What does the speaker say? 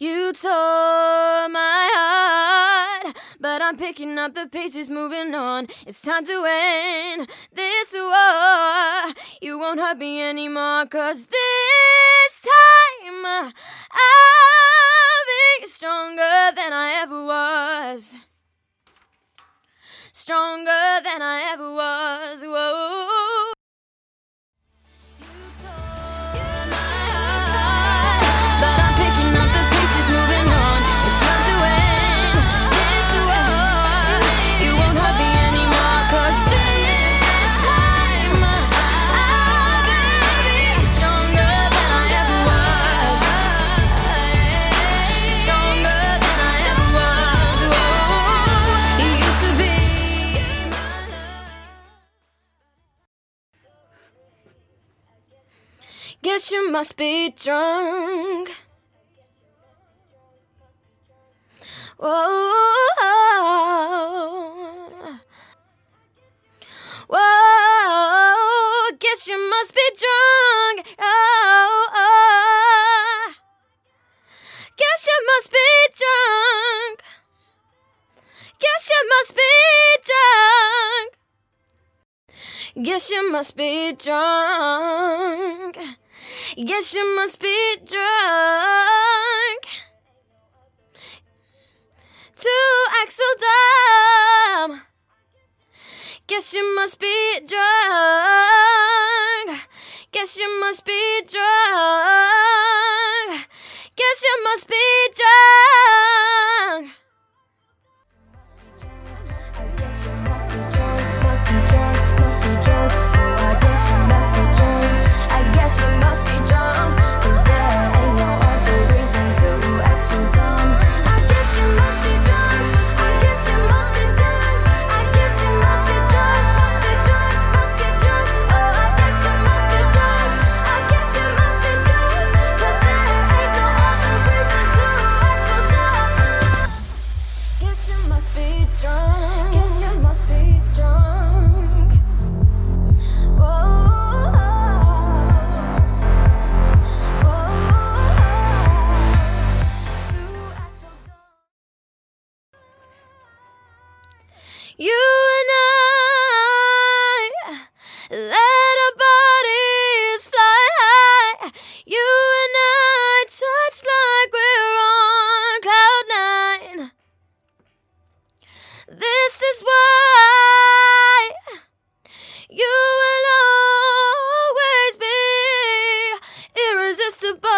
You tore my heart, but I'm picking up the pieces, moving on. It's time to end this war. You won't hurt me anymore, 'cause this time I'll be stronger than I ever was. Stronger than I ever was. Whoa. Guess you must be drunk. Whoa, whoa, guess you must be drunk. Oh, guess you must be drunk. Guess you must be drunk. Guess you must be drunk. Guess you must be drunk to act so dumb. Guess you must be drunk. Guess you must be drunk. Guess you must be drunk. You and I let our bodies fly high. You and I touch like we're on cloud nine. This is why you will always be irresistible.